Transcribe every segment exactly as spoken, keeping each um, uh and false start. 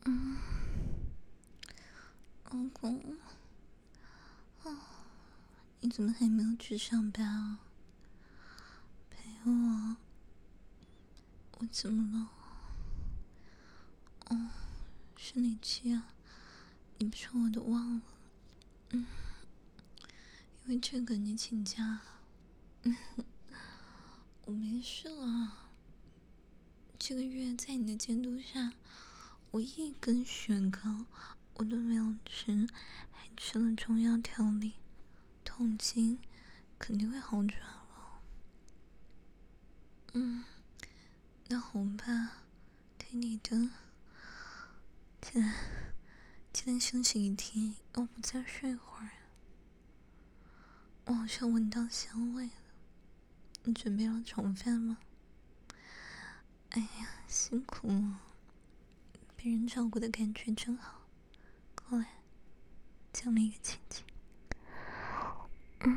嗯，老公，啊，你怎么还没有去上班啊？陪我，我怎么了？哦，生理期啊，你不说我都忘了。嗯，因为这个你请假了。嗯，我没事了。这个月在你的监督下，我一根雪糕我都没有吃，还吃了中药调理，痛经肯定会好转了。嗯，那好吧，听你的。既然既然休息一天，要不再睡会儿？我好像闻到香味了。你准备了炒饭吗？哎呀，辛苦了，被人照顾的感觉真好。过来，讲了一个亲亲。嗯，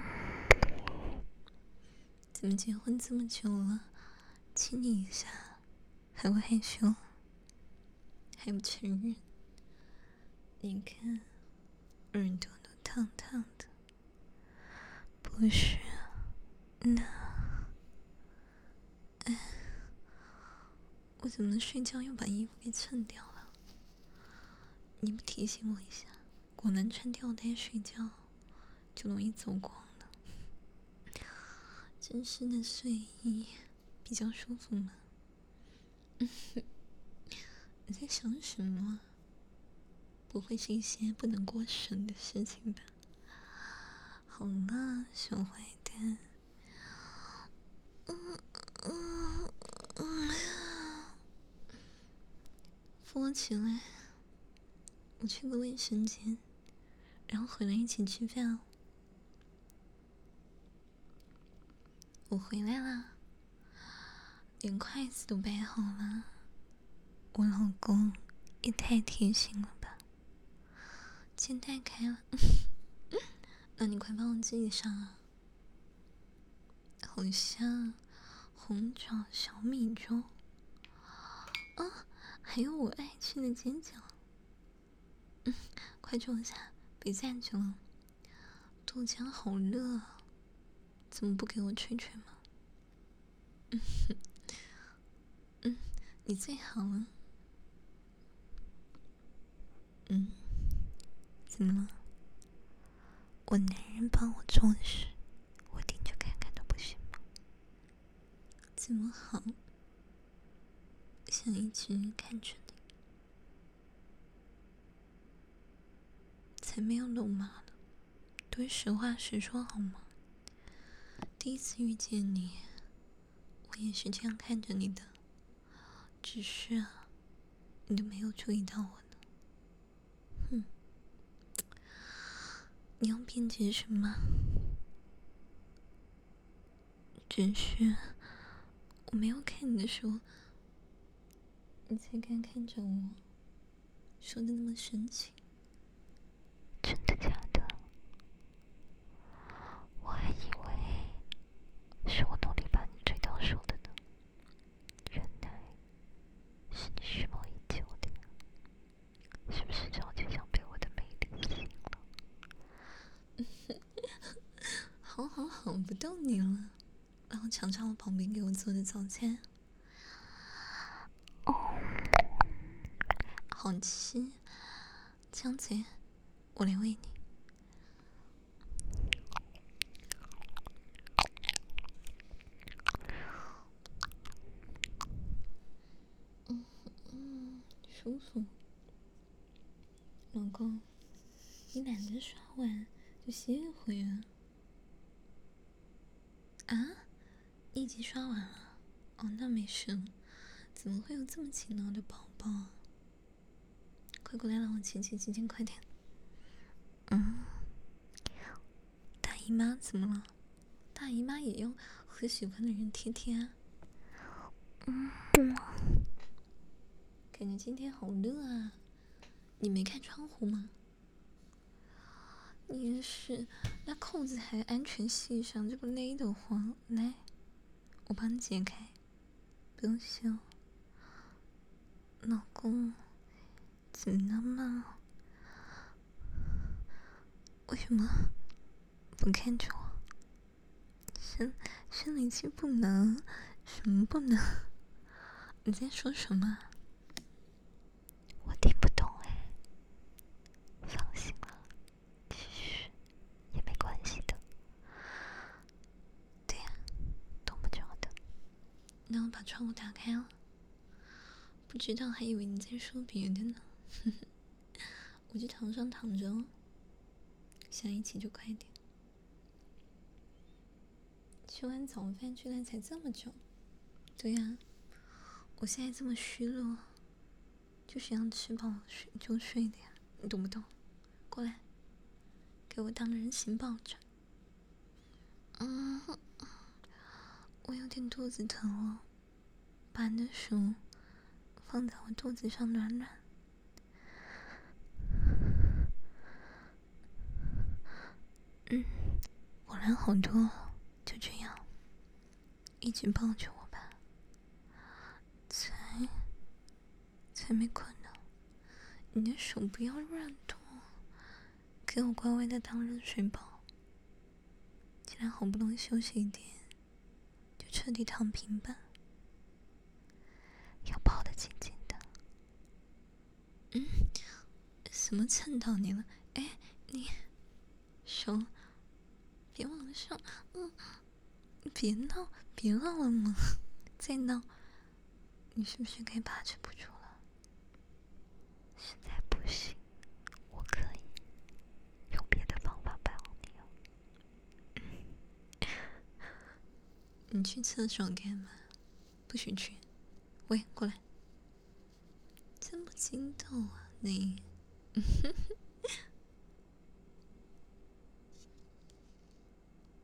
怎么结婚这么久了，亲你一下还会害羞，还不承认？你看，耳朵都烫烫的。不是，那，哎，我怎么睡觉又把衣服给蹭掉了？你不提醒我一下，果然穿吊带睡觉就容易走光了。真实的睡衣比较舒服吗？你在想什么？不会是一些不能过审的事情吧？好了，小坏蛋。嗯嗯嗯，扶我起来，我去个卫生间，然后回来一起吃饭哦。我回来啦，连筷子都摆好了。我老公也太贴心了吧！肩带开了，那你快帮我系上啊！好像红枣小米粥啊，还有我爱吃的煎饺。嗯，快坐下，别站着了。豆浆好热啊，怎么不给我吹吹吗？嗯嗯，你最好了。嗯，怎么了？我男人帮我做的事，我盯着看看都不行吗？怎么好？想一直看着你，才没有肉麻呢。对，实话实说好吗？第一次遇见你，我也是这样看着你的，只是啊，你都没有注意到我呢。哼，你要辩解什么？只是我没有看你的时候，你才敢看着我，说的那么深情。真的假的？我还以为是我努力把你追到手的呢，原来是你蓄谋已久的，是不是早就想被我的魅力吸引了？好好好，不逗你了，然后尝尝我旁边给我做的早餐。哦，好吃，张嘴，我来喂你。嗯嗯，舒服。老公，你懒得刷碗就歇一会啊。啊？你已经刷完了？哦，那没事了。怎么会有这么勤劳的宝宝啊？快过来让我亲亲亲亲，快点。嗯，大姨妈怎么了？大姨妈也要和喜欢的人贴贴啊。嗯，感觉今天好热啊，你没开窗户吗？你也是，那扣子还安全系上，这个勒得慌。来，我帮你解开，不用笑。老公， 怎么了嘛？为什么不看着我？生生理期不能？什么不能？你在说什么？ 我听不懂哎。放心了，嘘，也没关系的。 对呀、啊， 懂不着的。 那我把窗户打开了，不知道还以为你在说别的呢。我就床上躺着哦，想一起就快点。吃完早饭居然才这么久。对呀、啊，我现在这么虚弱，就是要吃饱睡就睡的呀，你懂不懂？过来，给我当人形抱枕。嗯，我有点肚子疼了，把你的手放在我肚子上暖暖。嗯，果然好多了，就这样，一直抱着我吧。才才没困呢，你的手不要乱动，给我乖乖的当热水宝。既然好不容易休息一点，就彻底躺平吧。 要抱得紧紧的。 嗯，什么蹭到你了？哎，你手别往上，嗯，别闹，别闹了嘛，再闹，你是不是该把持不住了？ 现在不行，我可以用别的方法抱你哦。 你去厕所干嘛？不许去！喂，过来！真不筋斗啊你！